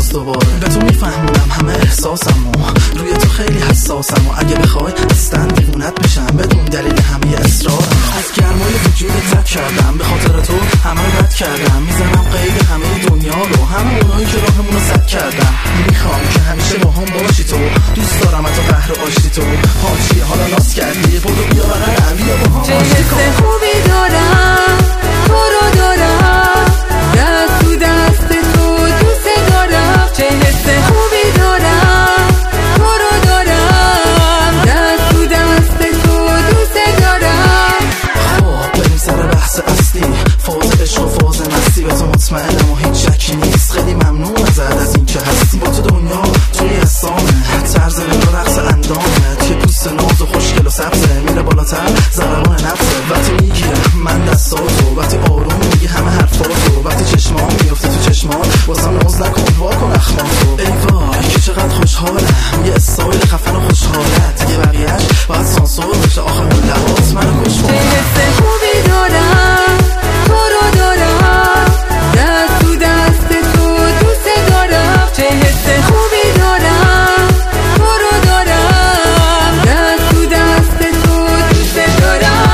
باز دوباره به تو میفهمونم همه احساسمو، روی تو خیلی حساسم و اگه بخوای اصلا دیوونت بشم بدون دلیل همه اصرارم. از گرمای وجودت رد کردم، به خاطر تو همه رو رد کردم، میزنم قید همه دنیا رو، همه اونایی که راهمون رو سد کردم. میخوام که همیشه با هم باشی تو، دوست دارم تو قهر آشتی تو. حاجی حالا ناز کردی برو بیا بغلم بیا با هم چه حس خوبی دارم تو رو دارم، دست تو دست تو دوست دارم. چه حس خوبی دارم تو رو دارم، دست تو دست تو دوست دارم. خب بریم سر بحث اصلی، فاز عشق و فاز مستی. به تو مطمئنم و هیچ شکی نیست، خیلی ممنون از این که هستی. با تو دنیا توی حسامه، طرز نگاه رقص اندامه که پوست ناز و خوشگل و سبزه، میره بالاتر ضربان نفسه. وقتی میگیره من دستاتو، وقتی آروم میگی همه حرفاتو، وقتی چشمام میفته تو چشمات واسم ناز نکن واکن اخماتو. ای وای که چقدر خوشحالم، یه استایل خفن و خوشحالت، دیگه بقیهش باید سانسور بشه. آخر اون لباس منو کش. چه حس خوبی دارم تو رو دارم، دست تو دست تو دوست دارم. چه حس خوبی دارم تو رو دارم، دست تو دست تو دوست دارم.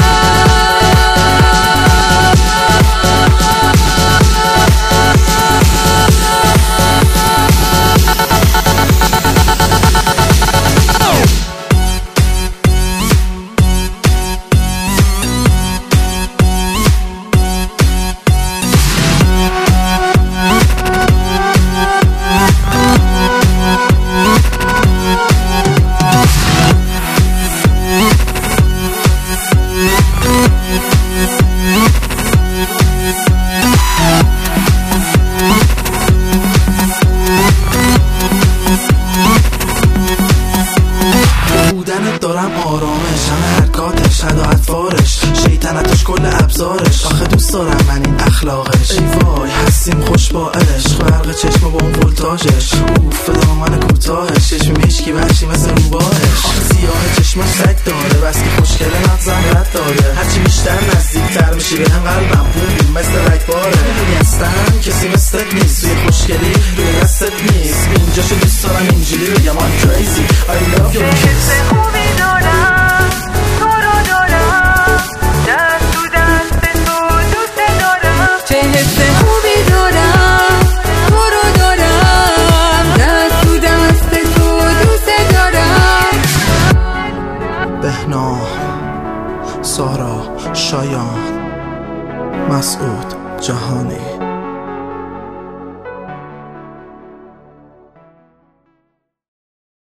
دارم آرامش، همه حرکاتش حد و اطوارش، شیطنتش کل ابزارش. آخه دوست دارم من این اخلاقش. ای وای هستیم خوش با عشق، برق چشم با اون ولتاژش، اوف دامن کوتاهش، چشم میشکی وحشی مثل روباهش. آخه سیاه چشمش سگ داره، بس که خوشگله مغزم رد داره. هرچی بیشتر نزدیکتر میشی به هم قلبم بوم مثل رگباره. میدونی هستم کسی مثلت نیست، توی خوشگلی روی دستت نیست. اینجاشو دوست دارم اینجوری بگم I'm crazy I love your kiss. خوبی دارم تو رو دارم، دست تو دست تو دوست دارم. چه حس خوبی دارم تو رو دارم، دست تو دست تو دوست دارم. بهنام، سارا، شایان، مسعود، جهانی.